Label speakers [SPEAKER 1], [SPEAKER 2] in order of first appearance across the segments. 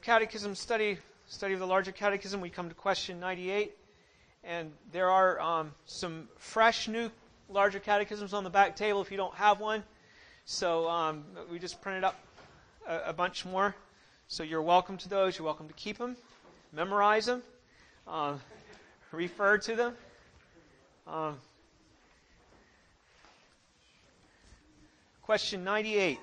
[SPEAKER 1] Catechism study of the Larger Catechism, we come to question 98. And there are some fresh new Larger Catechisms on the back table if you don't have one. So we just printed up a bunch more. So you're welcome to those. You're welcome to keep them, memorize them, refer to them. Question 98.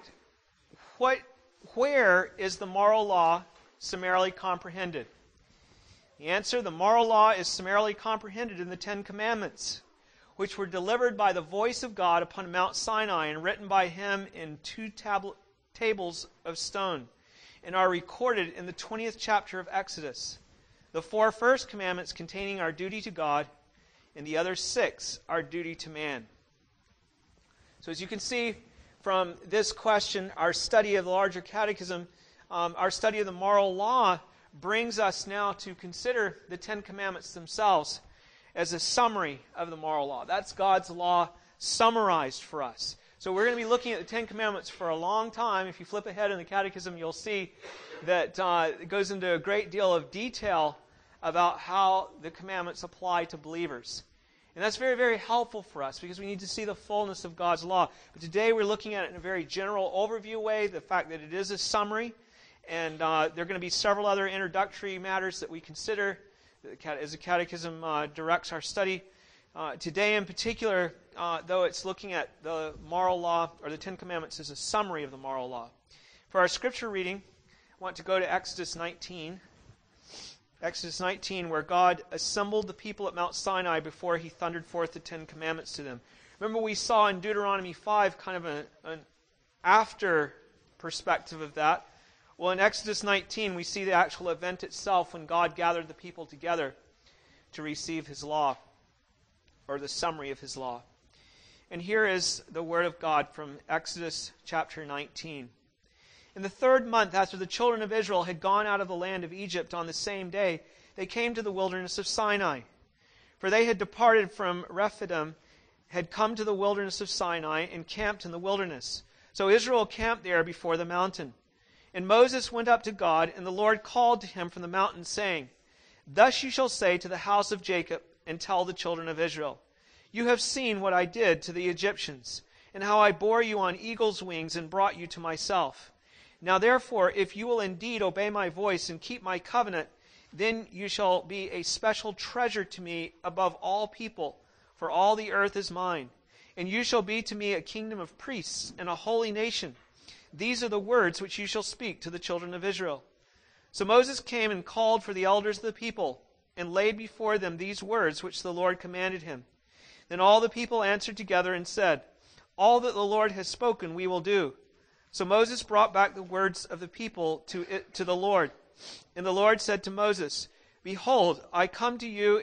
[SPEAKER 1] Where is the moral law summarily comprehended? The answer, the moral law is summarily comprehended in the Ten Commandments, which were delivered by the voice of God upon Mount Sinai and written by Him in two tables of stone, and are recorded in the 20th chapter of Exodus. The 4 first commandments containing our duty to God, and the other 6 our duty to man. So as you can see from this question, our study of the Larger Catechism, our study of the moral law brings us now to consider the Ten Commandments themselves as a summary of the moral law. That's God's law summarized for us. So we're going to be looking at the Ten Commandments for a long time. If you flip ahead in the Catechism, you'll see that it goes into a great deal of detail about how the commandments apply to believers. And that's very, very helpful for us because we need to see the fullness of God's law. But today we're looking at it in a very general overview way, the fact that it is a summary. And there are going to be several other introductory matters that we consider as the Catechism directs our study. Today in particular, though it's looking at the moral law, or the Ten Commandments as a summary of the moral law. For our scripture reading, I want to go to Exodus 19. Exodus 19, where God assembled the people at Mount Sinai before He thundered forth the Ten Commandments to them. Remember we saw in Deuteronomy 5 kind of an after perspective of that. Well, in Exodus 19, we see the actual event itself when God gathered the people together to receive His law, or the summary of His law. And here is the word of God from Exodus chapter 19. In the 3rd month after the children of Israel had gone out of the land of Egypt on the same day, they came to the wilderness of Sinai. For they had departed from Rephidim, had come to the wilderness of Sinai, and camped in the wilderness. So Israel camped there before the mountain. And Moses went up to God, and the Lord called to him from the mountain, saying, Thus you shall say to the house of Jacob, and tell the children of Israel, You have seen what I did to the Egyptians, and how I bore you on eagle's wings and brought you to myself. Now therefore, if you will indeed obey my voice and keep my covenant, then you shall be a special treasure to me above all people, for all the earth is mine. And you shall be to me a kingdom of priests and a holy nation. These are the words which you shall speak to the children of Israel. So Moses came and called for the elders of the people, and laid before them these words which the Lord commanded him. Then all the people answered together and said, All that the Lord has spoken we will do. So Moses brought back the words of the people to the Lord. And the Lord said to Moses, Behold, I come to you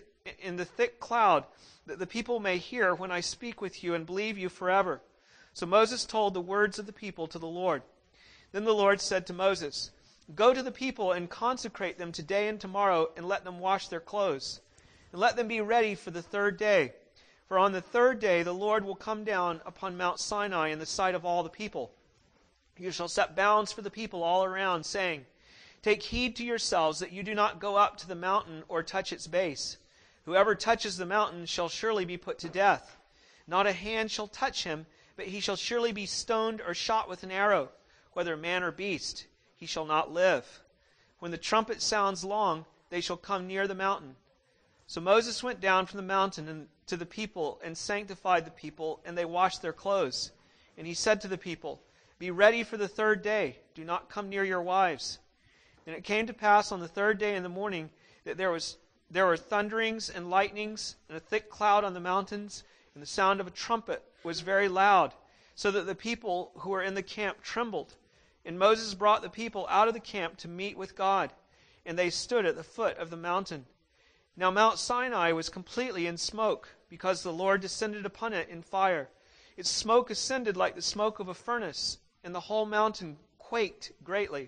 [SPEAKER 1] in the thick cloud, that the people may hear when I speak with you and believe you forever. So Moses told the words of the people to the Lord. Then the Lord said to Moses, Go to the people and consecrate them today and tomorrow, and let them wash their clothes. And let them be ready for the 3rd day. For on the 3rd day the Lord will come down upon Mount Sinai in the sight of all the people. You shall set bounds for the people all around, saying, Take heed to yourselves that you do not go up to the mountain or touch its base. Whoever touches the mountain shall surely be put to death. Not a hand shall touch him, but he shall surely be stoned or shot with an arrow, whether man or beast. He shall not live. When the trumpet sounds long, they shall come near the mountain. So Moses went down from the mountain to the people and sanctified the people, and they washed their clothes. And he said to the people, Be ready for the 3rd day. Do not come near your wives. And it came to pass on the 3rd day in the morning that there were thunderings and lightnings and a thick cloud on the mountains, and the sound of a trumpet was very loud, so that the people who were in the camp trembled. And Moses brought the people out of the camp to meet with God, and they stood at the foot of the mountain. Now Mount Sinai was completely in smoke, because the Lord descended upon it in fire. Its smoke ascended like the smoke of a furnace, and the whole mountain quaked greatly.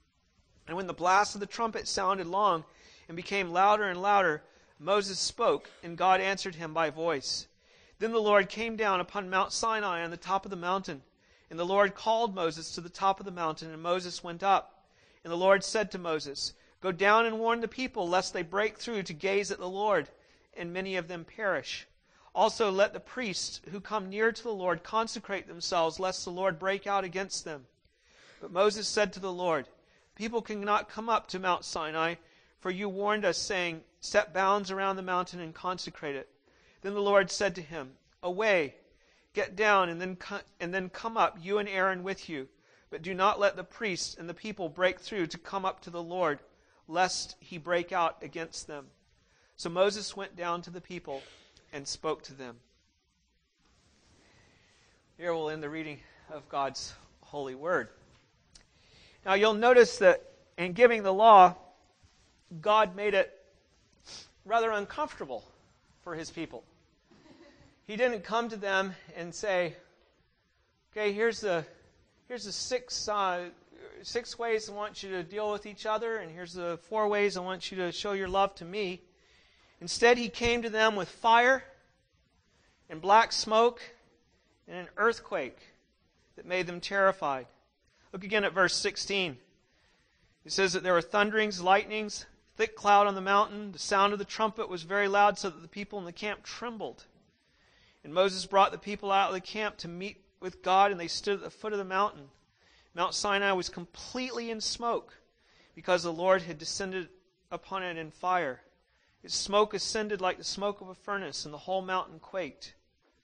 [SPEAKER 1] And when the blast of the trumpet sounded long, and became louder and louder, Moses spoke, and God answered him by voice. Then the Lord came down upon Mount Sinai on the top of the mountain. And the Lord called Moses to the top of the mountain, and Moses went up. And the Lord said to Moses, Go down and warn the people, lest they break through to gaze at the Lord, and many of them perish. Also let the priests who come near to the Lord consecrate themselves, lest the Lord break out against them. But Moses said to the Lord, People cannot come up to Mount Sinai, for you warned us, saying, Set bounds around the mountain and consecrate it. Then the Lord said to him, Away, get down, and then come up, you and Aaron with you. But do not let the priests and the people break through to come up to the Lord, lest he break out against them. So Moses went down to the people and spoke to them. Here we'll end the reading of God's holy word. Now you'll notice that in giving the law, God made it rather uncomfortable for his people. He didn't come to them and say, okay, here's the 6 ways I want you to deal with each other, and here's the 4 ways I want you to show your love to me. Instead, he came to them with fire and black smoke and an earthquake that made them terrified. Look again at verse 16. It says that there were thunderings, lightnings, thick cloud on the mountain. The sound of the trumpet was very loud, so that the people in the camp trembled. And Moses brought the people out of the camp to meet with God, and they stood at the foot of the mountain. Mount Sinai was completely in smoke, because the Lord had descended upon it in fire. Its smoke ascended like the smoke of a furnace, and the whole mountain quaked.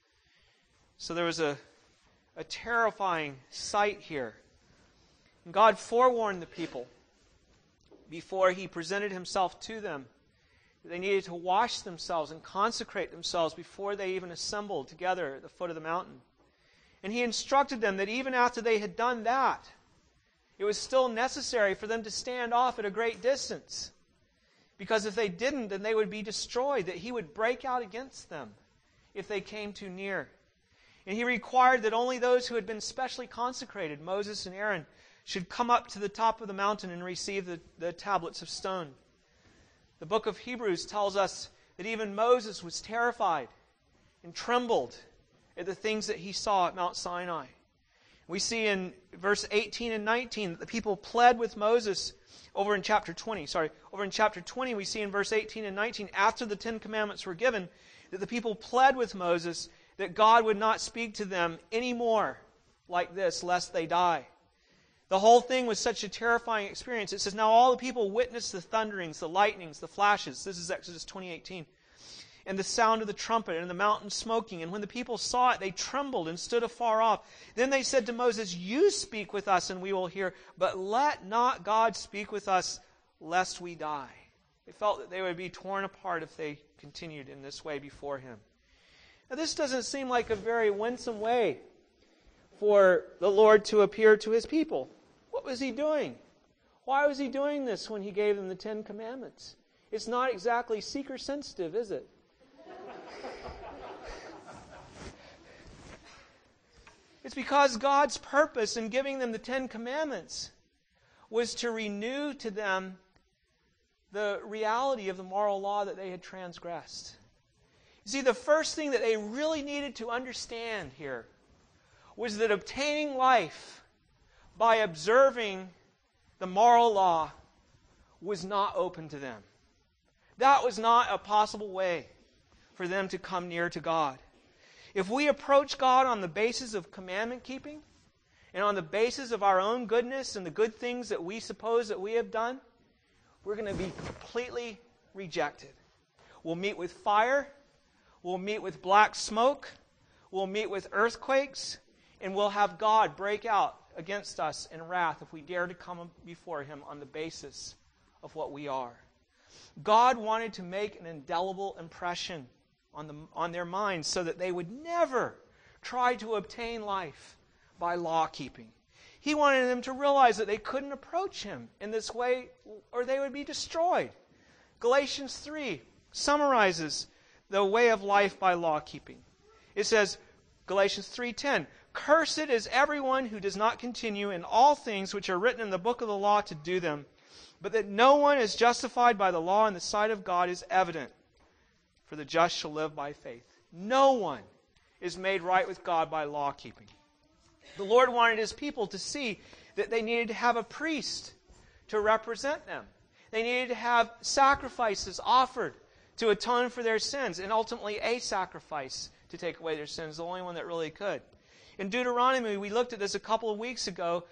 [SPEAKER 1] So there was a terrifying sight here. And God forewarned the people before he presented himself to them that they needed to wash themselves and consecrate themselves before they even assembled together at the foot of the mountain. And he instructed them that even after they had done that, it was still necessary for them to stand off at a great distance. Because if they didn't, then they would be destroyed, that he would break out against them if they came too near. And he required that only those who had been specially consecrated, Moses and Aaron, should come up to the top of the mountain and receive the tablets of stone. The book of Hebrews tells us that even Moses was terrified and trembled at the things that he saw at Mount Sinai. We see in verse 18 and 19 that the people pled with Moses over in chapter 20. Over in chapter 20 we see in verse 18 and 19, after the 10 Commandments were given, that the people pled with Moses that God would not speak to them anymore like this, lest they die. The whole thing was such a terrifying experience. It says, now all the people witnessed the thunderings, the lightnings, the flashes. This is Exodus 20:18. And the sound of the trumpet and the mountain smoking. And when the people saw it, they trembled and stood afar off. Then they said to Moses, You speak with us and we will hear, but let not God speak with us lest we die. They felt that they would be torn apart if they continued in this way before him. Now this doesn't seem like a very winsome way for the Lord to appear to his people. What was he doing? Why was he doing this when he gave them the 10 Commandments? It's not exactly seeker sensitive, is it? It's because God's purpose in giving them the 10 Commandments was to renew to them the reality of the moral law that they had transgressed. You see, the first thing that they really needed to understand here was that obtaining life by observing the moral law was not open to them. That was not a possible way for them to come near to God. If we approach God on the basis of commandment keeping and on the basis of our own goodness and the good things that we suppose that we have done, we're going to be completely rejected. We'll meet with fire, we'll meet with black smoke, we'll meet with earthquakes, and we'll have God break out against us in wrath if we dare to come before him on the basis of what we are. God wanted to make an indelible impression on their minds so that they would never try to obtain life by law keeping. He wanted them to realize that they couldn't approach him in this way or they would be destroyed. Galatians 3 summarizes the way of life by law keeping. It says, Galatians 3:10, Cursed is everyone who does not continue in all things which are written in the book of the law to do them, but that no one is justified by the law in the sight of God is evident, for the just shall live by faith. No one is made right with God by law keeping. The Lord wanted his people to see that they needed to have a priest to represent them. They needed to have sacrifices offered to atone for their sins, and ultimately a sacrifice to take away their sins, the only one that really could. In Deuteronomy, we looked at this a couple of weeks ago.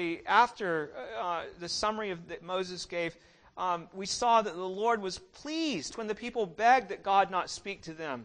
[SPEAKER 1] After the summary that Moses gave, we saw that the Lord was pleased when the people begged that God not speak to them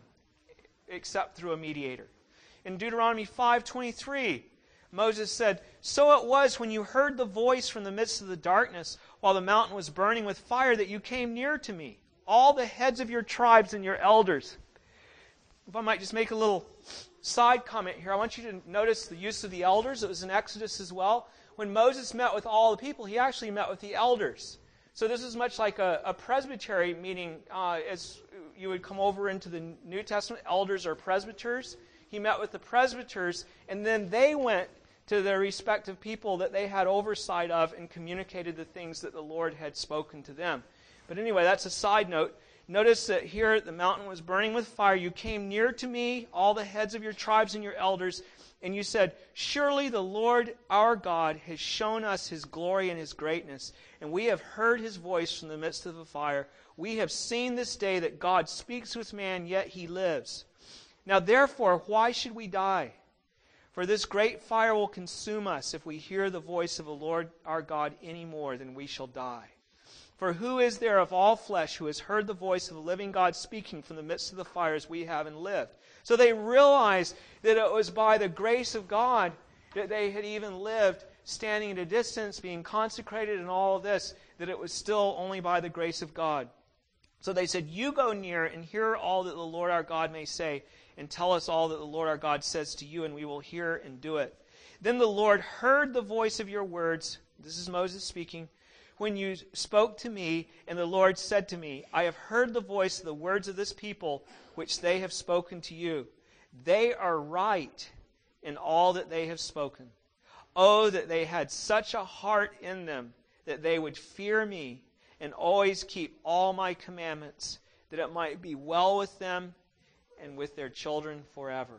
[SPEAKER 1] except through a mediator. In Deuteronomy 5:23, Moses said, "So it was when you heard the voice from the midst of the darkness, while the mountain was burning with fire, that you came near to me, all the heads of your tribes and your elders." If I might just make a little side comment here, I want you to notice the use of the elders. It was in Exodus as well. When Moses met with all the people, he actually met with the elders. So this is much like a presbytery meeting, as you would come over into the New Testament. Elders are presbyters. He met with the presbyters, and then they went to their respective people that they had oversight of and communicated the things that the Lord had spoken to them. But anyway, that's a side note. Notice that here the mountain was burning with fire. You came near to me, all the heads of your tribes and your elders, and you said, "Surely the Lord our God has shown us His glory and His greatness, and we have heard His voice from the midst of the fire. We have seen this day that God speaks with man, yet He lives. Now therefore, why should we die? For this great fire will consume us if we hear the voice of the Lord our God any more, then we shall die. For who is there of all flesh who has heard the voice of the living God speaking from the midst of the fire as we have and lived?" So they realized that it was by the grace of God that they had even lived, standing at a distance, being consecrated and all of this, that it was still only by the grace of God. So they said, "You go near and hear all that the Lord our God may say, and tell us all that the Lord our God says to you, and we will hear and do it." Then the Lord heard the voice of your words. This is Moses speaking. "When you spoke to me, and the Lord said to me, I have heard the voice of the words of this people, which they have spoken to you. They are right in all that they have spoken. Oh, that they had such a heart in them, that they would fear me, and always keep all my commandments, that it might be well with them and with their children forever."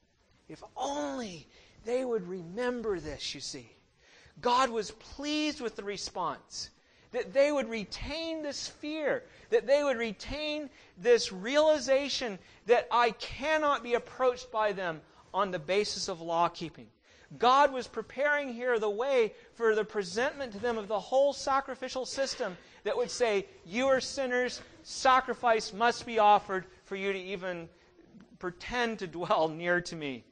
[SPEAKER 1] If only they would remember this, you see. God was pleased with the response, that they would retain this fear, that they would retain this realization that I cannot be approached by them on the basis of law-keeping. God was preparing here the way for the presentment to them of the whole sacrificial system that would say, you are sinners, sacrifice must be offered for you to even pretend to dwell near to me.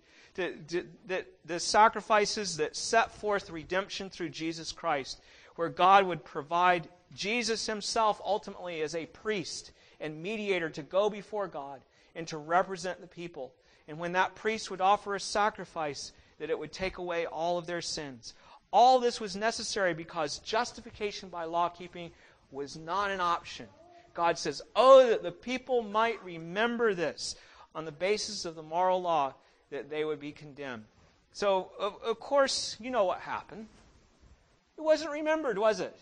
[SPEAKER 1] That the sacrifices that set forth redemption through Jesus Christ, where God would provide Jesus Himself ultimately as a priest and mediator to go before God and to represent the people. And when that priest would offer a sacrifice, that it would take away all of their sins. All this was necessary because justification by law-keeping was not an option. God says, oh, that the people might remember this on the basis of the moral law, that they would be condemned. So, of course, you know what happened. It wasn't remembered, was it?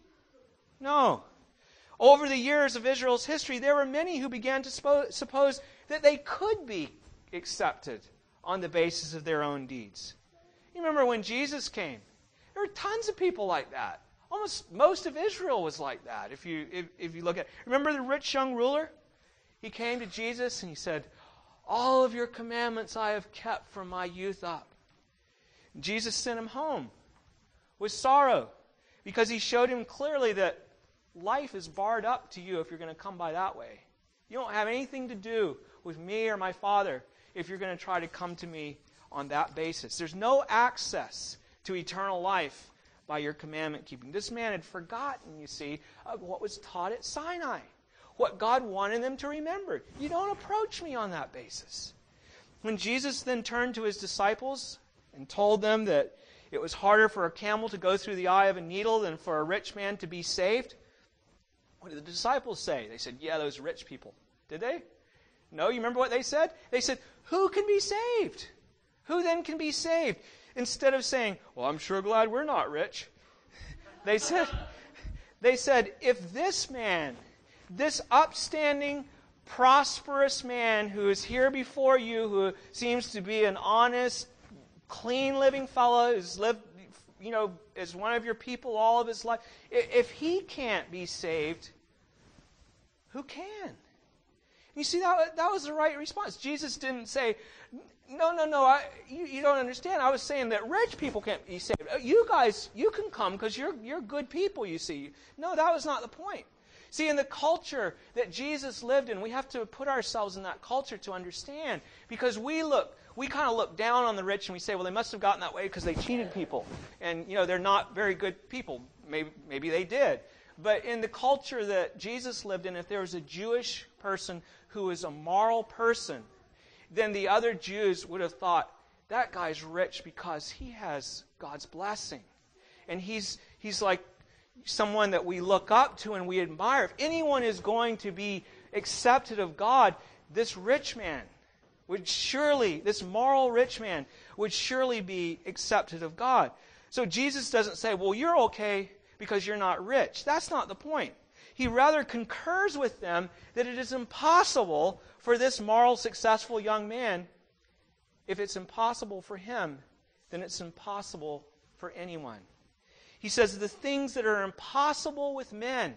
[SPEAKER 1] No. Over the years of Israel's history, there were many who began to suppose that they could be accepted on the basis of their own deeds. You remember when Jesus came? There were tons of people like that. Almost most of Israel was like that, if you look at it. Remember the rich young ruler? He came to Jesus and he said, all of your commandments I have kept from my youth up. Jesus sent him home with sorrow because He showed him clearly that life is barred up to you if you're going to come by that way. You don't have anything to do with me or my Father if you're going to try to come to me on that basis. There's no access to eternal life by your commandment keeping. This man had forgotten, you see, of what was taught at Sinai. What God wanted them to remember. You don't approach me on that basis. When Jesus then turned to His disciples and told them that it was harder for a camel to go through the eye of a needle than for a rich man to be saved, what did the disciples say? They said, yeah, those rich people. Did they? No, you remember what they said? They said, who can be saved? Who then can be saved? Instead of saying, well, I'm sure glad we're not rich. They said, if this man, this upstanding, prosperous man who is here before you, who seems to be an honest, clean living fellow, who's lived, as one of your people all of his life. If he can't be saved, who can? You see, that was the right response. Jesus didn't say, no, you don't understand. I was saying that rich people can't be saved. You guys, you can come because you're good people, you see. No, that was not the point. See, in the culture that Jesus lived in, we have to put ourselves in that culture to understand. Because we kind of look down on the rich and we say, well, they must have gotten that way because they cheated people. And, they're not very good people. Maybe they did. But in the culture that Jesus lived in, if there was a Jewish person who was a moral person, then the other Jews would have thought, that guy's rich because he has God's blessing. And he's like someone that we look up to and we admire. If anyone is going to be accepted of God, this rich man this moral rich man would surely be accepted of God. So Jesus doesn't say, well, you're okay because you're not rich. That's not the point. He rather concurs with them that it is impossible for this moral, successful young man. If it's impossible for him, then it's impossible for anyone. He says the things that are impossible with men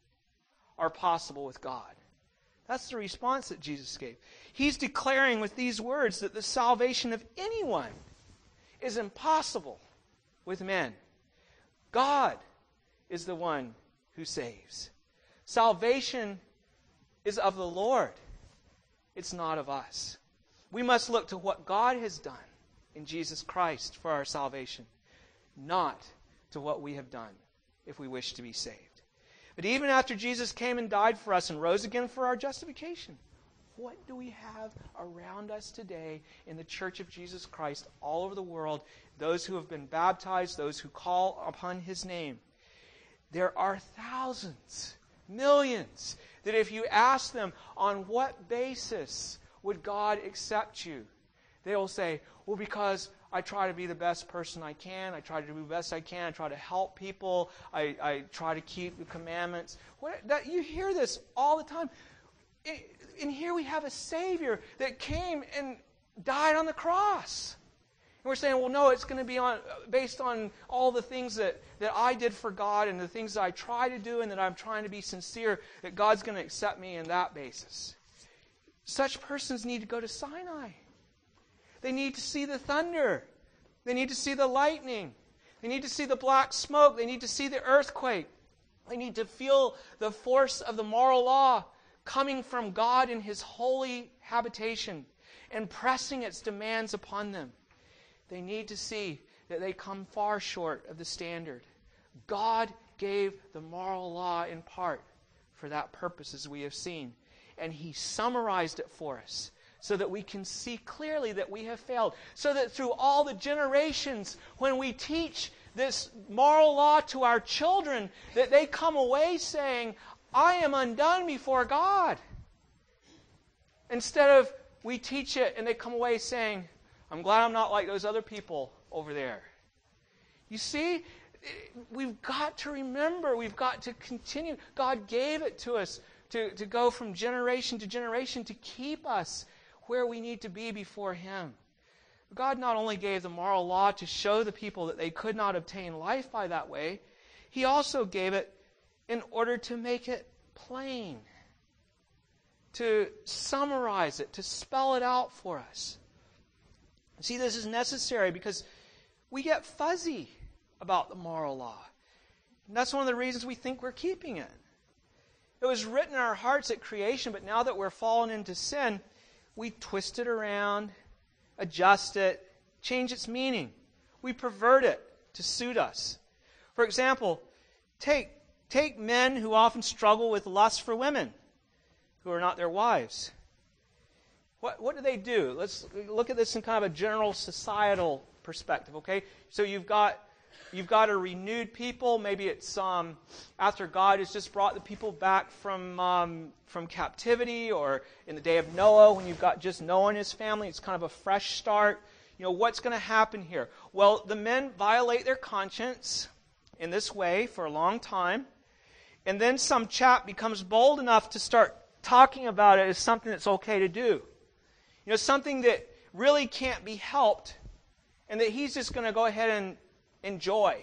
[SPEAKER 1] are possible with God. That's the response that Jesus gave. He's declaring with these words that the salvation of anyone is impossible with men. God is the one who saves. Salvation is of the Lord. It's not of us. We must look to what God has done in Jesus Christ for our salvation, not to what we have done if we wish to be saved. But even after Jesus came and died for us and rose again for our justification, what do we have around us today in the Church of Jesus Christ all over the world? Those who have been baptized, those who call upon His name. There are thousands, millions, that if you ask them on what basis would God accept you, they will say, well, because I try to be the best person I can. I try to do the best I can. I try to help people. I try to keep the commandments. You hear this all the time. And here we have a Savior that came and died on the cross. And we're saying, well, no, it's going to be based on all the things that I did for God and the things that I try to do and that I'm trying to be sincere, that God's going to accept me on that basis. Such persons need to go to Sinai. They need to see the thunder. They need to see the lightning. They need to see the black smoke. They need to see the earthquake. They need to feel the force of the moral law coming from God in His holy habitation and pressing its demands upon them. They need to see that they come far short of the standard. God gave the moral law in part for that purpose, as we have seen. And He summarized it for us so that we can see clearly that we have failed. So that through all the generations, when we teach this moral law to our children, that they come away saying, I am undone before God. Instead of we teach it and they come away saying, I'm glad I'm not like those other people over there. You see, we've got to remember, we've got to continue. God gave it to us to go from generation to generation to keep us where we need to be before Him. God not only gave the moral law to show the people that they could not obtain life by that way, He also gave it in order to make it plain, to summarize it, to spell it out for us. See, this is necessary because we get fuzzy about the moral law. And that's one of the reasons we think we're keeping it. It was written in our hearts at creation, but now that we're fallen into sin, we twist it around, adjust it, change its meaning. We pervert it to suit us. For example, take men who often struggle with lust for women who are not their wives. What do they do? Let's look at this in kind of a general societal perspective, okay? So you've got a renewed people. Maybe it's after God has just brought the people back from captivity, or in the day of Noah when you've got just Noah and his family. It's kind of a fresh start. What's going to happen here? Well, the men violate their conscience in this way for a long time, and then some chap becomes bold enough to start talking about it as something that's okay to do. Something that really can't be helped, and that he's just going to go ahead enjoy.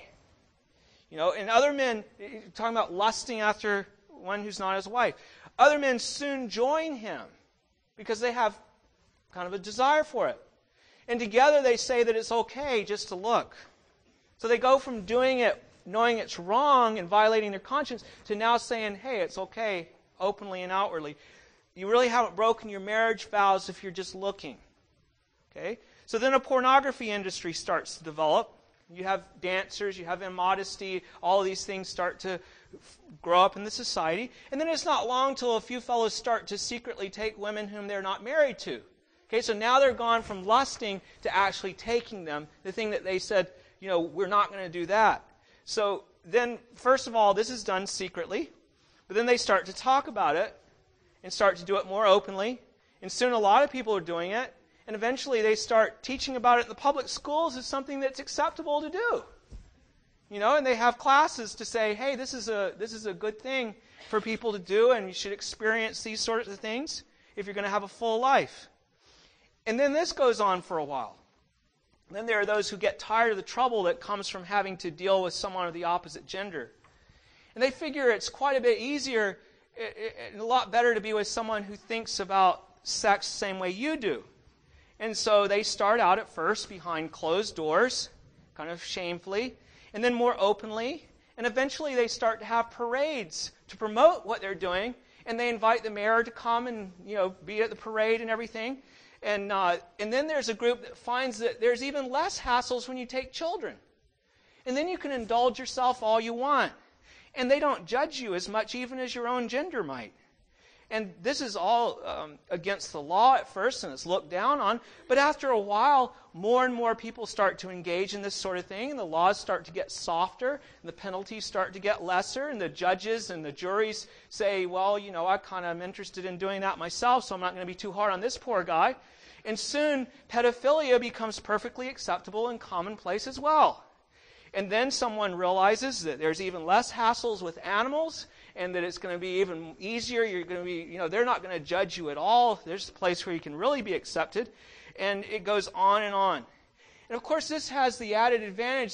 [SPEAKER 1] And other men, talking about lusting after one who's not his wife, other men soon join him because they have kind of a desire for it. And together they say that it's okay just to look. So they go from doing it, knowing it's wrong and violating their conscience, to now saying, hey, it's okay, openly and outwardly. You really haven't broken your marriage vows if you're just looking. Okay? So then a pornography industry starts to develop. You have dancers, you have immodesty, all of these things start to grow up in the society. And then it's not long till a few fellows start to secretly take women whom they're not married to. Okay, so now they're gone from lusting to actually taking them, the thing that they said, we're not going to do that. So then, first of all, this is done secretly, but then they start to talk about it and start to do it more openly. And soon a lot of people are doing it. And eventually they start teaching about it in the public schools as something that's acceptable to do. And they have classes to say, hey, this is a good thing for people to do, and you should experience these sorts of things if you're going to have a full life. And then this goes on for a while. Then there are those who get tired of the trouble that comes from having to deal with someone of the opposite gender. And they figure it's quite a bit easier and a lot better to be with someone who thinks about sex the same way you do. And so they start out at first behind closed doors, kind of shamefully, and then more openly. And eventually they start to have parades to promote what they're doing. And they invite the mayor to come and be at the parade and everything. And then there's a group that finds that there's even less hassles when you take children. And then you can indulge yourself all you want. And they don't judge you as much even as your own gender might. And this is all against the law at first, and it's looked down on. But after a while, more and more people start to engage in this sort of thing, and the laws start to get softer, and the penalties start to get lesser, and the judges and the juries say, well, I kind of am interested in doing that myself, so I'm not going to be too hard on this poor guy. And soon, pedophilia becomes perfectly acceptable and commonplace as well. And then someone realizes that there's even less hassles with animals, and that it's going to be even easier. You're going to be, they're not going to judge you at all. There's a place where you can really be accepted. And it goes on and on. And of course, this has the added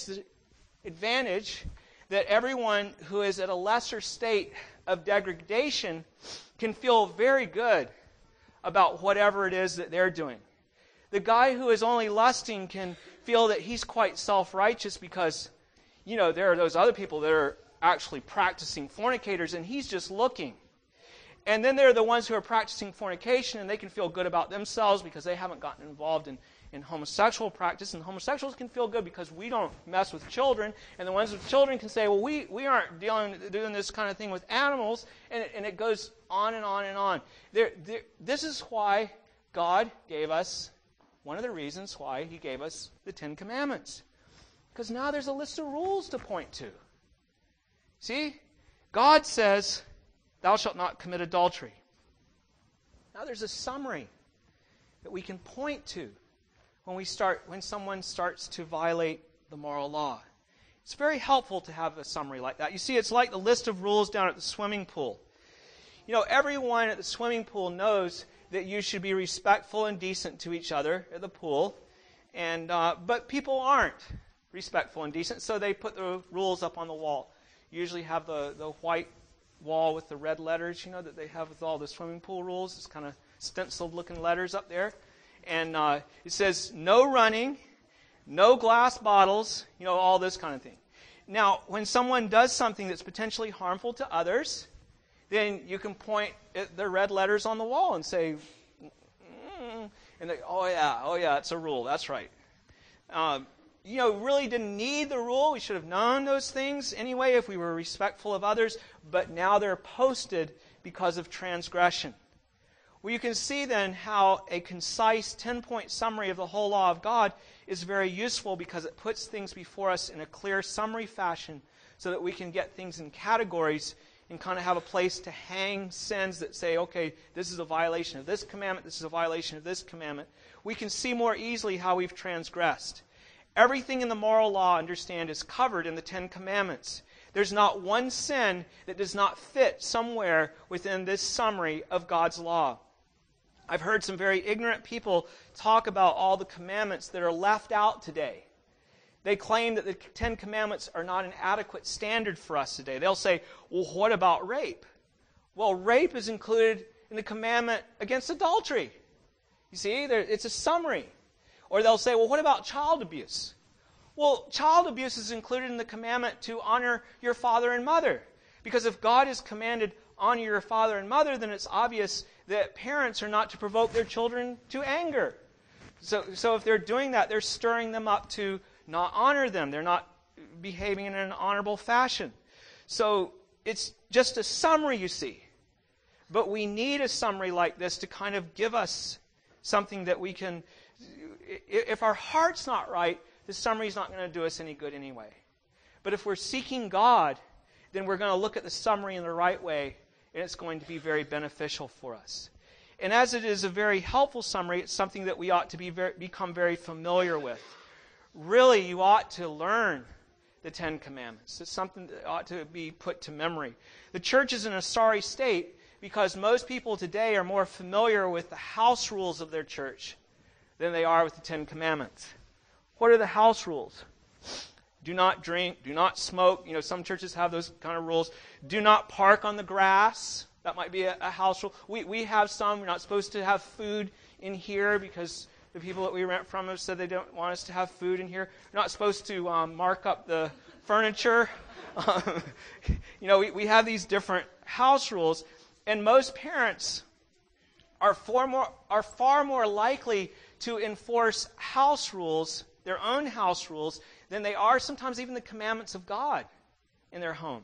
[SPEAKER 1] advantage that everyone who is at a lesser state of degradation can feel very good about whatever it is that they're doing. The guy who is only lusting can feel that he's quite self-righteous because, there are those other people that are actually practicing fornicators, and he's just looking. And then there are the ones who are practicing fornication, and they can feel good about themselves because they haven't gotten involved in homosexual practice. And homosexuals can feel good because we don't mess with children. And the ones with children can say, well, we aren't doing this kind of thing with animals. And it goes on and on and on. This is why God gave us, one of the reasons why He gave us the Ten Commandments. Because now there's a list of rules to point to. See, God says, thou shalt not commit adultery. Now there's a summary that we can point to when someone starts to violate the moral law. It's very helpful to have a summary like that. You see, it's like the list of rules down at the swimming pool. Everyone at the swimming pool knows that you should be respectful and decent to each other at the pool, but people aren't respectful and decent, so they put the rules up on the wall. Usually have the white wall with the red letters, that they have with all the swimming pool rules. It's kind of stenciled looking letters up there. And it says no running, no glass bottles, all this kind of thing. Now, when someone does something that's potentially harmful to others, then you can point at the red letters on the wall and say, and they, oh yeah, it's a rule, that's right. Really didn't need the rule. We should have known those things anyway if we were respectful of others, but now they're posted because of transgression. Well, you can see then how a concise 10-point summary of the whole law of God is very useful because it puts things before us in a clear summary fashion so that we can get things in categories and kind of have a place to hang sins that say, okay, this is a violation of this commandment, this is a violation of this commandment. We can see more easily how we've transgressed. Everything in the moral law, understand, is covered in the Ten Commandments. There's not one sin that does not fit somewhere within this summary of God's law. I've heard some very ignorant people talk about all the commandments that are left out today. They claim that the Ten Commandments are not an adequate standard for us today. They'll say, well, what about rape? Well, rape is included in the commandment against adultery. You see, it's a summary. Or they'll say, well, what about child abuse? Well, child abuse is included in the commandment to honor your father and mother. Because if God has commanded honor your father and mother, then it's obvious that parents are not to provoke their children to anger. So if they're doing that, they're stirring them up to not honor them. They're not behaving in an honorable fashion. So it's just a summary, you see. But we need a summary like this to kind of give us something that we can... If our heart's not right, the summary is not going to do us any good anyway. But if we're seeking God, then we're going to look at the summary in the right way, and it's going to be very beneficial for us. And as it is a very helpful summary, it's something that we ought to become very familiar with. Really, you ought to learn the Ten Commandments. It's something that ought to be put to memory. The church is in a sorry state because most people today are more familiar with the house rules of their church than they are with the Ten Commandments. What are the house rules? Do not drink, do not smoke. You know, some churches have those kind of rules. Do not park on the grass. That might be a house rule. We have some. We're not supposed to have food in here because the people that we rent from have said they don't want us to have food in here. We're not supposed to mark up the furniture. We have these different house rules, and most parents are far more likely to enforce house rules, their own house rules, than they are sometimes even the commandments of God in their home.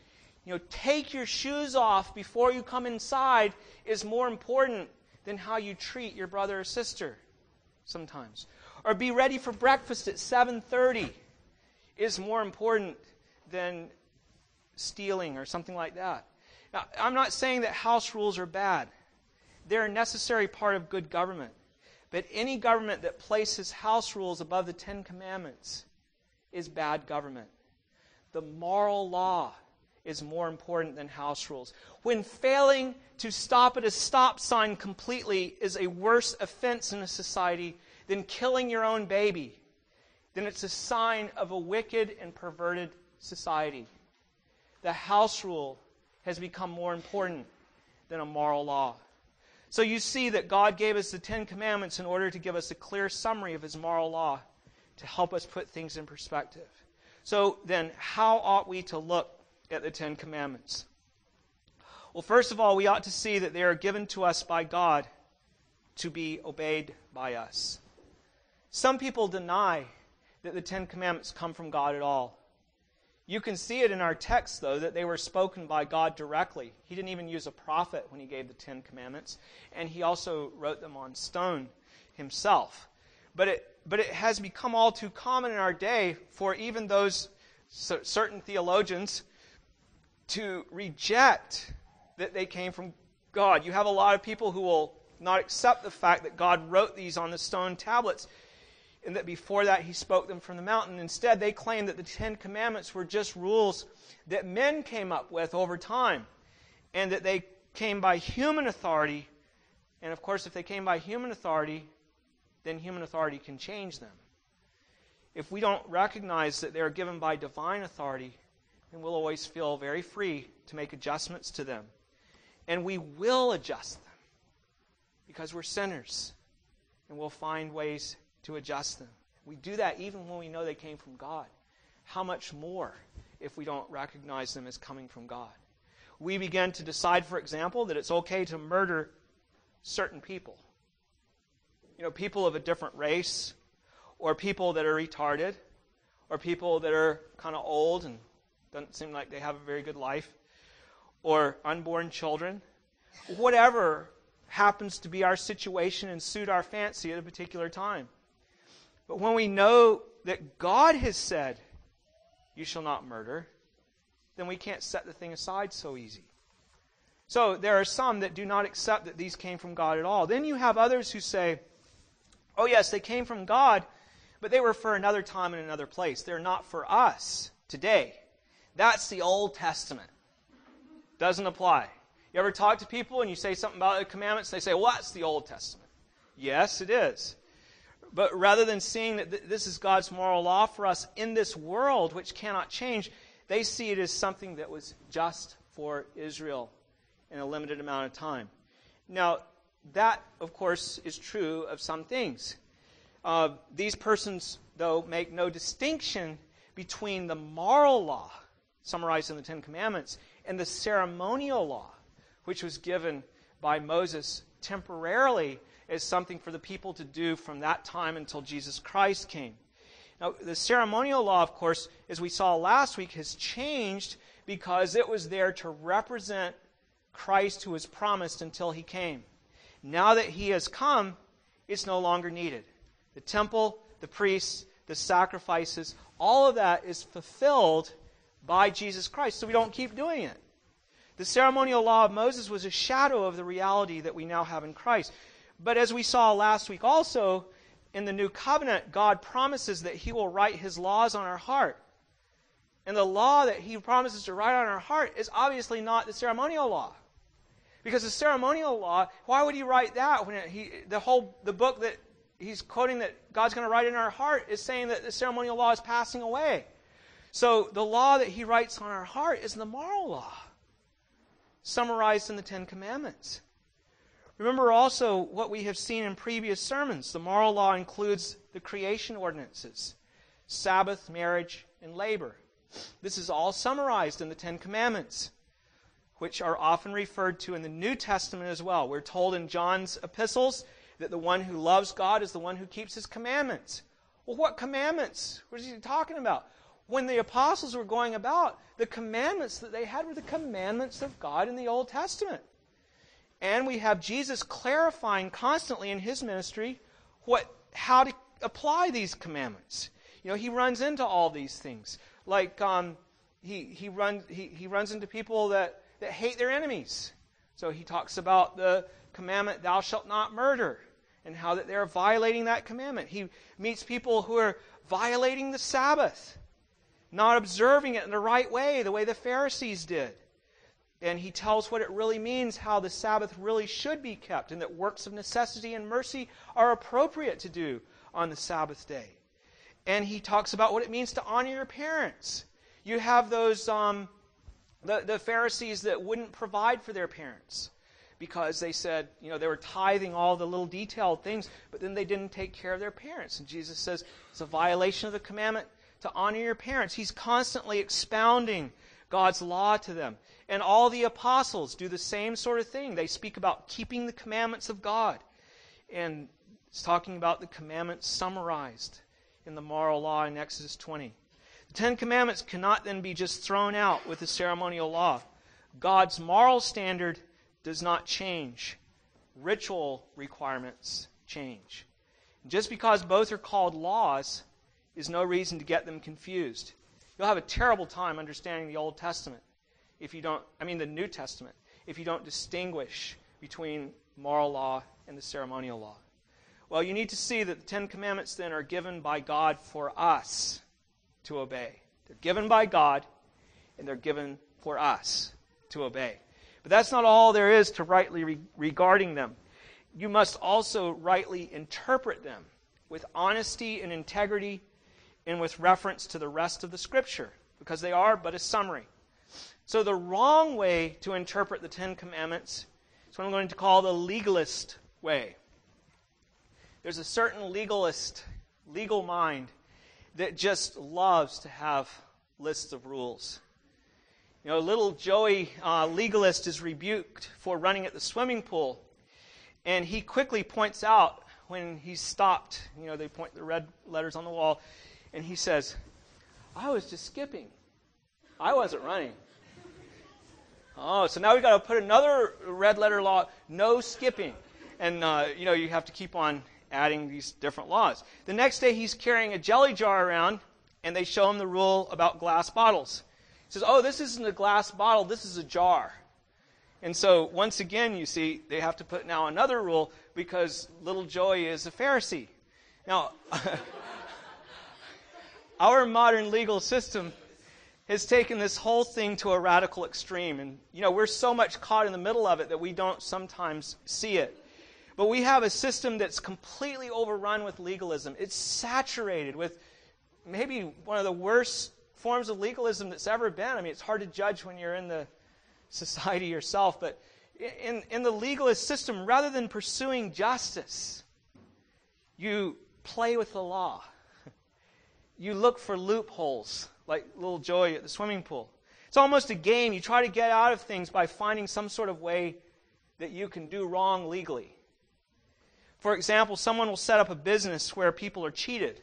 [SPEAKER 1] Take your shoes off before you come inside is more important than how you treat your brother or sister sometimes. Or be ready for breakfast at 7:30 is more important than stealing or something like that. Now, I'm not saying that house rules are bad. They're a necessary part of good government. But any government that places house rules above the Ten Commandments is bad government. The moral law is more important than house rules. When failing to stop at a stop sign completely is a worse offense in a society than killing your own baby, then it's a sign of a wicked and perverted society. The house rule has become more important than a moral law. So you see that God gave us the Ten Commandments in order to give us a clear summary of His moral law to help us put things in perspective. So then, how ought we to look at the Ten Commandments? Well, first of all, we ought to see that they are given to us by God to be obeyed by us. Some people deny that the Ten Commandments come from God at all. You can see it in our text, though, that they were spoken by God directly. He didn't even use a prophet when He gave the Ten Commandments, and He also wrote them on stone Himself. But it has become all too common in our day for even those certain theologians to reject that they came from God. You have a lot of people who will not accept the fact that God wrote these on the stone tablets and that before that He spoke them from the mountain. Instead, they claim that the Ten Commandments were just rules that men came up with over time and that they came by human authority. And of course, if they came by human authority, then human authority can change them. If we don't recognize that they're given by divine authority, then we'll always feel very free to make adjustments to them. And we will adjust them because we're sinners, and we'll find ways to adjust them. We do that even when we know they came from God. How much more if we don't recognize them as coming from God? We begin to decide, for example, that it's okay to murder certain people. People of a different race, or people that are retarded, or people that are kind of old and doesn't seem like they have a very good life, or unborn children. Whatever happens to be our situation and suit our fancy at a particular time. But when we know that God has said, "You shall not murder," then we can't set the thing aside so easy. So there are some that do not accept that these came from God at all. Then you have others who say, oh yes, they came from God, but they were for another time and another place. They're not for us today. That's the Old Testament. Doesn't apply. You ever talk to people and you say something about the commandments, they say, well, that's the Old Testament. Yes, it is. But rather than seeing that this is God's moral law for us in this world, which cannot change, they see it as something that was just for Israel in a limited amount of time. Now, that, of course, is true of some things. These persons, though, make no distinction between the moral law, summarized in the Ten Commandments, and the ceremonial law, which was given by Moses temporarily as something for the people to do from that time until Jesus Christ came. Now, the ceremonial law, of course, as we saw last week, has changed because it was there to represent Christ who was promised until he came. Now that he has come, it's no longer needed. The temple, the priests, the sacrifices, all of that is fulfilled by Jesus Christ, so we don't keep doing it. The ceremonial law of Moses was a shadow of the reality that we now have in Christ. But as we saw last week also, in the new covenant, God promises that he will write his laws on our heart. And the law that he promises to write on our heart is obviously not the ceremonial law. Because the ceremonial law, why would he write that when the book that he's quoting that God's going to write in our heart is saying that the ceremonial law is passing away. So the law that he writes on our heart is the moral law, summarized in the Ten Commandments. Remember also what we have seen in previous sermons. The moral law includes the creation ordinances, Sabbath, marriage, and labor. This is all summarized in the Ten Commandments, which are often referred to in the New Testament as well. We're told in John's epistles that the one who loves God is the one who keeps his commandments. Well, what commandments? What is he talking about? When the apostles were going about, the commandments that they had were the commandments of God in the Old Testament. And we have Jesus clarifying constantly in his ministry how to apply these commandments. He runs into all these things. Like he runs into people that hate their enemies. So he talks about the commandment, thou shalt not murder, and how that they're violating that commandment. He meets people who are violating the Sabbath, not observing it in the right way, the way the Pharisees did. And he tells what it really means, how the Sabbath really should be kept, and that works of necessity and mercy are appropriate to do on the Sabbath day. And he talks about what it means to honor your parents. You have those the Pharisees that wouldn't provide for their parents because they said, they were tithing all the little detailed things, but then they didn't take care of their parents. And Jesus says it's a violation of the commandment to honor your parents. He's constantly expounding God's law to them. And all the apostles do the same sort of thing. They speak about keeping the commandments of God. And it's talking about the commandments summarized in the moral law in Exodus 20. The Ten Commandments cannot then be just thrown out with the ceremonial law. God's moral standard does not change. Ritual requirements change. Just because both are called laws is no reason to get them confused. You'll have a terrible time understanding the Old Testament the New Testament, if you don't distinguish between moral law and the ceremonial law. Well, you need to see that the Ten Commandments then are given by God for us to obey. They're given by God, and they're given for us to obey. But that's not all there is to rightly regarding them. You must also rightly interpret them with honesty and integrity and with reference to the rest of the Scripture, because they are but a summary. So the wrong way to interpret the Ten Commandments is what I'm going to call the legalist way. There's a certain legal mind that just loves to have lists of rules. Little Joey, legalist, is rebuked for running at the swimming pool. And he quickly points out when he's stopped, they point the red letters on the wall, and he says, I was just skipping. I wasn't running. Oh, so now we've got to put another red letter law, no skipping. And, you have to keep on adding these different laws. The next day he's carrying a jelly jar around, and they show him the rule about glass bottles. He says, this isn't a glass bottle, this is a jar. And so, once again, you see, they have to put now another rule because little Joey is a Pharisee. Now, our modern legal system has taken this whole thing to a radical extreme. And, we're so much caught in the middle of it that we don't sometimes see it. But we have a system that's completely overrun with legalism. It's saturated with maybe one of the worst forms of legalism that's ever been. I mean, it's hard to judge when you're in the society yourself, but in the legalist system, rather than pursuing justice, you play with the law. You look for loopholes, like little Joey at the swimming pool. It's almost a game. You try to get out of things by finding some sort of way that you can do wrong legally. For example, someone will set up a business where people are cheated.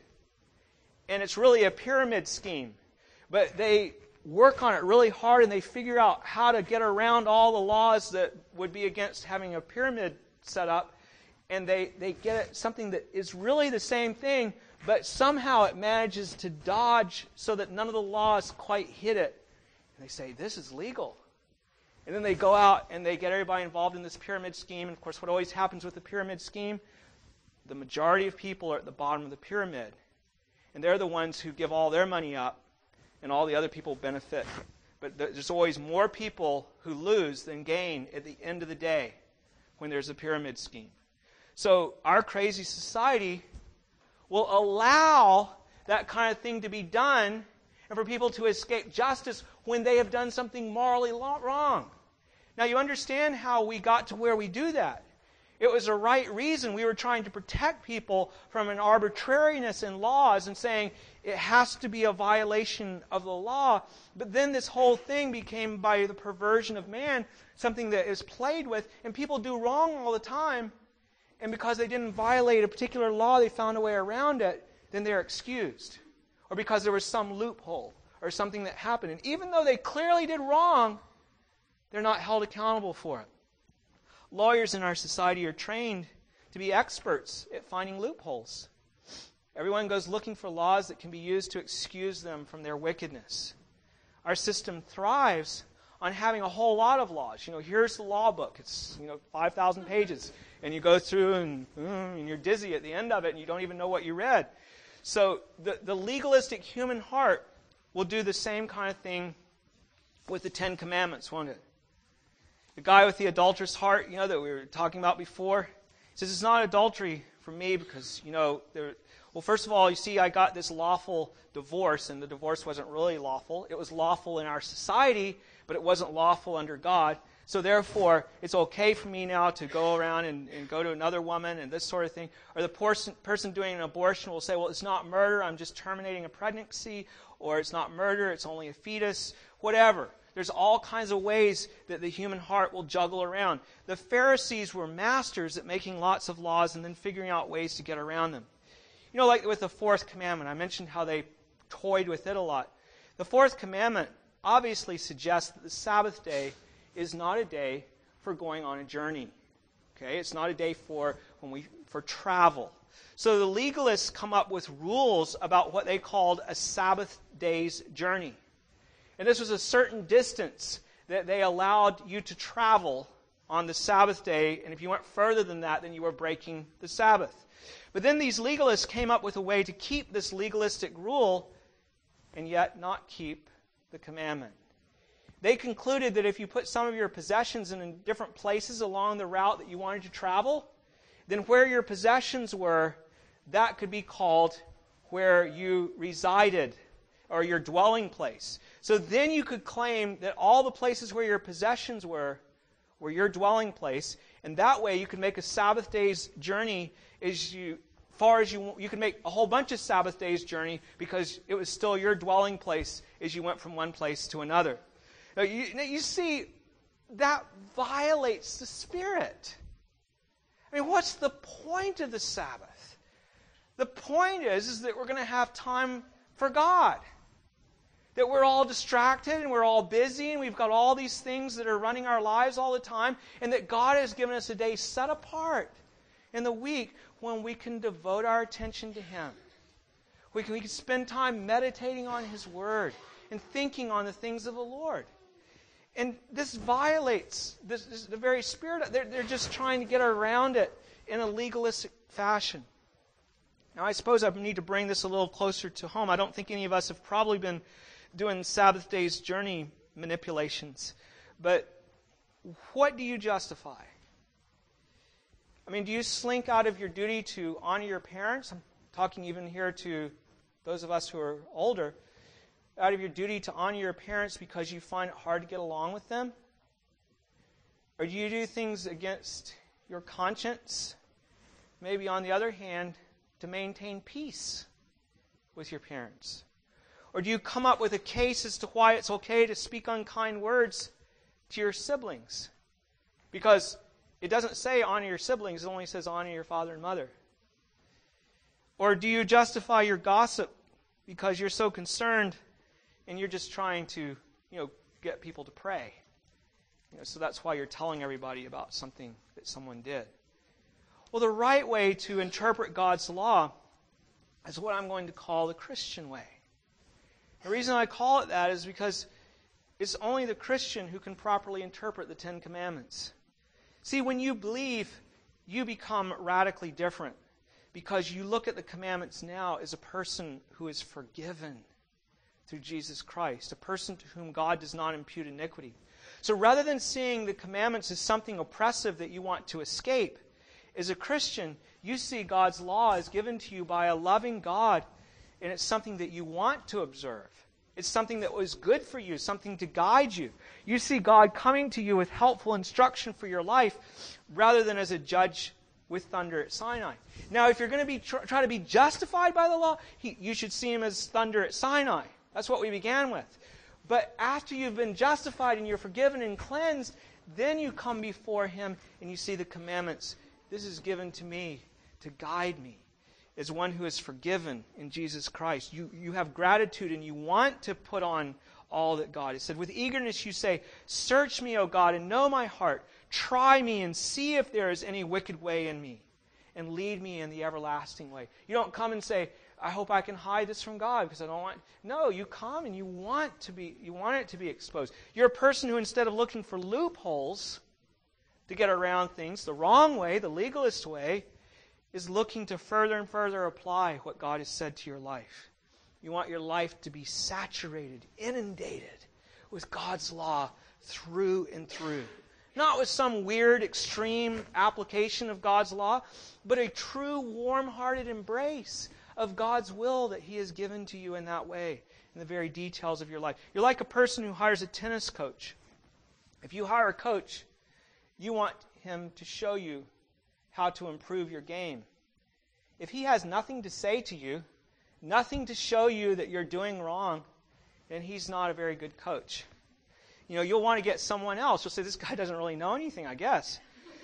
[SPEAKER 1] And it's really a pyramid scheme. But they work on it really hard and they figure out how to get around all the laws that would be against having a pyramid set up. And they get something that is really the same thing, but somehow it manages to dodge so that none of the laws quite hit it. And they say, this is legal. And then they go out and they get everybody involved in this pyramid scheme. And of course, what always happens with the pyramid scheme, the majority of people are at the bottom of the pyramid. And they're the ones who give all their money up, and all the other people benefit. But there's always more people who lose than gain at the end of the day when there's a pyramid scheme. So our crazy society will allow that kind of thing to be done and for people to escape justice when they have done something morally wrong. Now you understand how we got to where we do that. It was a right reason. We were trying to protect people from an arbitrariness in laws and saying it has to be a violation of the law. But then this whole thing became, by the perversion of man, something that is played with, and people do wrong all the time. And because they didn't violate a particular law, they found a way around it, then they're excused. Or because there was some loophole or something that happened. And even though they clearly did wrong, they're not held accountable for it. Lawyers in our society are trained to be experts at finding loopholes. Everyone goes looking for laws that can be used to excuse them from their wickedness. Our system thrives on having a whole lot of laws. Here's the law book. It's 5,000 pages. And you go through and you're dizzy at the end of it and you don't even know what you read. So the legalistic human heart will do the same kind of thing with the Ten Commandments, won't it? The guy with the adulterous heart, that we were talking about before, says it's not adultery for me because, well, first of all, you see, I got this lawful divorce, and the divorce wasn't really lawful. It was lawful in our society, but it wasn't lawful under God. So therefore, it's okay for me now to go around and go to another woman and this sort of thing. Or the person doing an abortion will say, well, it's not murder, I'm just terminating a pregnancy. Or it's not murder, it's only a fetus. Whatever. There's all kinds of ways that the human heart will juggle around. The Pharisees were masters at making lots of laws and then figuring out ways to get around them. Like with the fourth commandment, I mentioned how they toyed with it a lot. The fourth commandment obviously suggests that the Sabbath day is not a day for going on a journey. Okay? It's not a day for travel. So the legalists come up with rules about what they called a Sabbath day's journey. And this was a certain distance that they allowed you to travel on the Sabbath day. And if you went further than that, then you were breaking the Sabbath. But then these legalists came up with a way to keep this legalistic rule and yet not keep the commandment. They concluded that if you put some of your possessions in different places along the route that you wanted to travel, then where your possessions were, that could be called where you resided or your dwelling place. So then you could claim that all the places where your possessions were your dwelling place, and that way you could make a Sabbath day's journey you could make a whole bunch of Sabbath days journey because it was still your dwelling place as you went from one place to another. Now you see, that violates the Spirit. I mean, what's the point of the Sabbath? The point is that we're going to have time for God. That we're all distracted and we're all busy and we've got all these things that are running our lives all the time, and that God has given us a day set apart in the week when we can devote our attention to Him. We can spend time meditating on His Word and thinking on the things of the Lord. And this violates the very Spirit. They're just trying to get around it in a legalistic fashion. Now, I suppose I need to bring this a little closer to home. I don't think any of us have probably been doing Sabbath day's journey manipulations. But what do you justify? I mean, do you slink out of your duty to honor your parents? I'm talking even here to those of us who are older. Out of your duty to honor your parents because you find it hard to get along with them? Or do you do things against your conscience? Maybe, on the other hand, to maintain peace with your parents? Or do you come up with a case as to why it's okay to speak unkind words to your siblings? Because it doesn't say honor your siblings, it only says honor your father and mother. Or do you justify your gossip because you're so concerned and you're just trying to, get people to pray? So that's why you're telling everybody about something that someone did. Well, the right way to interpret God's law is what I'm going to call the Christian way. The reason I call it that is because it's only the Christian who can properly interpret the Ten Commandments. See, when you believe, you become radically different because you look at the commandments now as a person who is forgiven through Jesus Christ, a person to whom God does not impute iniquity. So rather than seeing the commandments as something oppressive that you want to escape, as a Christian, you see God's law as given to you by a loving God, and it's something that you want to observe. It's something that was good for you, something to guide you. You see God coming to you with helpful instruction for your life rather than as a judge with thunder at Sinai. Now, if you're going to try to be justified by the law, you should see him as thunder at Sinai. That's what we began with. But after you've been justified and you're forgiven and cleansed, then you come before him and you see the commandments. This is given to me to guide me as one who is forgiven in Jesus Christ. You have gratitude and you want to put on all that God has said. With eagerness you say, "Search me, O God, and know my heart. Try me and see if there is any wicked way in me, and lead me in the everlasting way." You don't come and say, "I hope I can hide this from God because I don't want..." No, you come and you want it to be exposed. You're a person who, instead of looking for loopholes to get around things the wrong way, the legalist way, is looking to further and further apply what God has said to your life. You want your life to be saturated, inundated with God's law through and through. Not with some weird, extreme application of God's law, but a true, warm-hearted embrace of God's will that he has given to you in that way, in the very details of your life. You're like a person who hires a tennis coach. If you hire a coach, you want him to show you how to improve your game. If he has nothing to say to you, nothing to show you that you're doing wrong, then he's not a very good coach. You'll want to get someone else. You'll say, "This guy doesn't really know anything, I guess."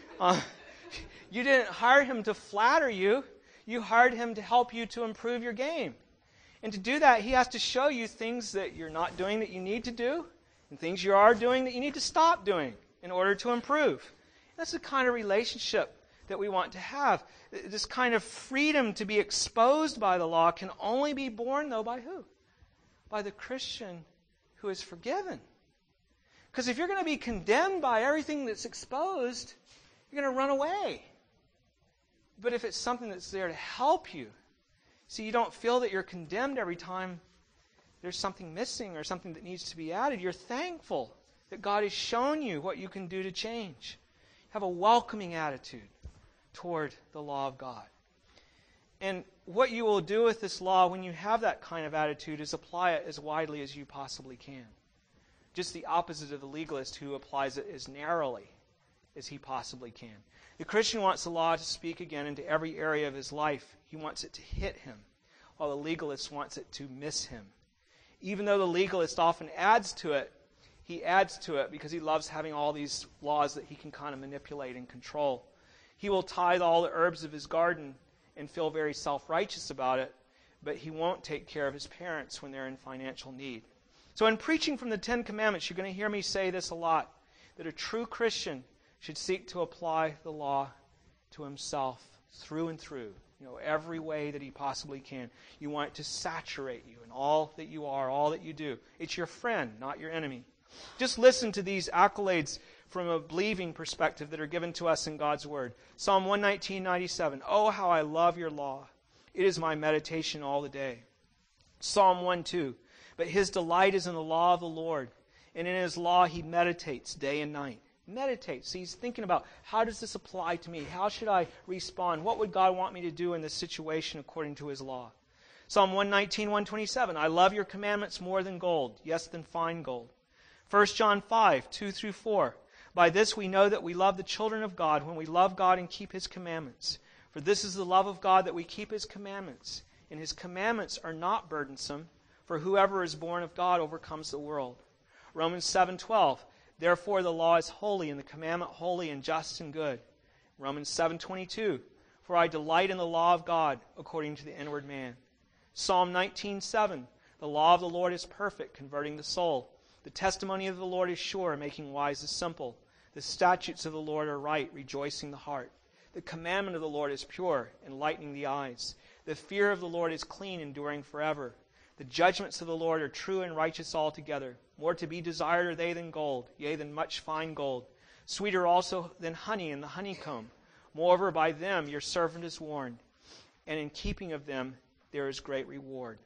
[SPEAKER 1] You didn't hire him to flatter you. You hired him to help you to improve your game. And to do that, he has to show you things that you're not doing that you need to do, and things you are doing that you need to stop doing in order to improve. That's the kind of relationship that we want to have. This kind of freedom to be exposed by the law can only be born, though, by who? By the Christian who is forgiven. Because if you're going to be condemned by everything that's exposed, you're going to run away. But if it's something that's there to help you, so you don't feel that you're condemned every time there's something missing or something that needs to be added, you're thankful that God has shown you what you can do to change. Have a welcoming attitude toward the law of God. And what you will do with this law when you have that kind of attitude is apply it as widely as you possibly can. Just the opposite of the legalist who applies it as narrowly as he possibly can. The Christian wants the law to speak again into every area of his life. He wants it to hit him, while the legalist wants it to miss him. Even though the legalist often adds to it, he adds to it because he loves having all these laws that he can kind of manipulate and control. He will tithe all the herbs of his garden and feel very self-righteous about it, but he won't take care of his parents when they're in financial need. So in preaching from the Ten Commandments, you're going to hear me say this a lot, that a true Christian should seek to apply the law to himself through and through, every way that he possibly can. You want it to saturate you in all that you are, all that you do. It's your friend, not your enemy. Just listen to these accolades from a believing perspective that are given to us in God's Word. Psalm 119:97. "Oh, how I love your law. It is my meditation all the day." Psalm 1:2. "But his delight is in the law of the Lord, and in his law he meditates day and night." Meditate. So he's thinking about, how does this apply to me? How should I respond? What would God want me to do in this situation according to his law? Psalm 119, 127, I love your commandments more than gold, yes, than fine gold. 1 John 5, 2 through 4, by this we know that we love the children of God when we love God and keep his commandments. For this is the love of God, that we keep his commandments. And his commandments are not burdensome, for whoever is born of God overcomes the world. Romans 7:12, therefore the law is holy, and the commandment holy and just and good. Romans 7:22, for I delight in the law of God according to the inward man. Psalm 19:7, the law of the Lord is perfect, converting the soul. The testimony of the Lord is sure, making wise the simple. The statutes of the Lord are right, rejoicing the heart. The commandment of the Lord is pure, enlightening the eyes. The fear of the Lord is clean, enduring forever. The judgments of the Lord are true and righteous altogether. More to be desired are they than gold, yea, than much fine gold. Sweeter also than honey and the honeycomb. Moreover, by them your servant is warned, and in keeping of them there is great reward.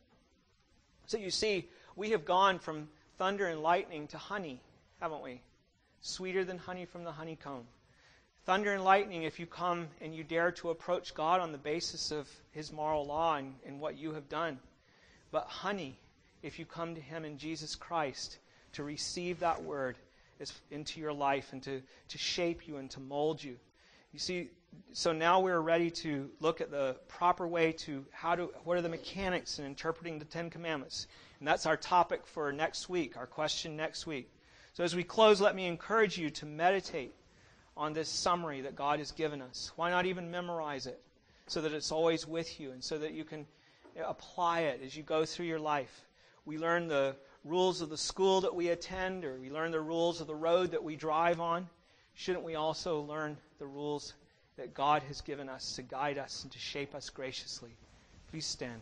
[SPEAKER 1] So you see, we have gone from thunder and lightning to honey, haven't we? Sweeter than honey from the honeycomb. Thunder and lightning, if you come and you dare to approach God on the basis of his moral law and what you have done. But honey, if you come to him in Jesus Christ to receive that word into your life and to shape you and to mold you. You see, so now we're ready to look at the proper way to what are the mechanics in interpreting the Ten Commandments. And that's our topic for next week, our question next week. So as we close, let me encourage you to meditate on this summary that God has given us. Why not even memorize it so that it's always with you and so that you can apply it as you go through your life. We learn the rules of the school that we attend, or we learn the rules of the road that we drive on. Shouldn't we also learn the rules that God has given us to guide us and to shape us graciously? Please stand.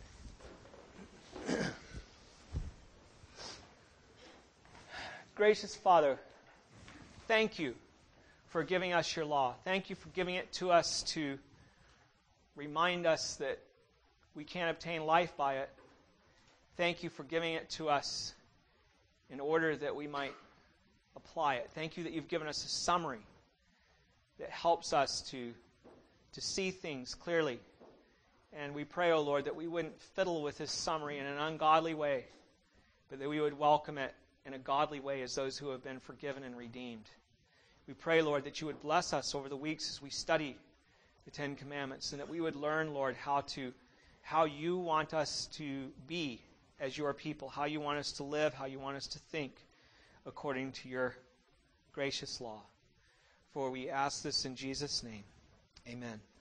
[SPEAKER 1] Gracious Father, thank you for giving us your law. Thank you for giving it to us to remind us that we can't obtain life by it. Thank you for giving it to us in order that we might apply it. Thank you that you've given us a summary that helps us to see things clearly. And we pray, O Lord, that we wouldn't fiddle with this summary in an ungodly way, but that we would welcome it in a godly way as those who have been forgiven and redeemed. We pray, Lord, that you would bless us over the weeks as we study the Ten Commandments, and that we would learn, Lord, how you want us to be as your people, how you want us to live, how you want us to think according to your gracious law. For we ask this in Jesus' name. Amen.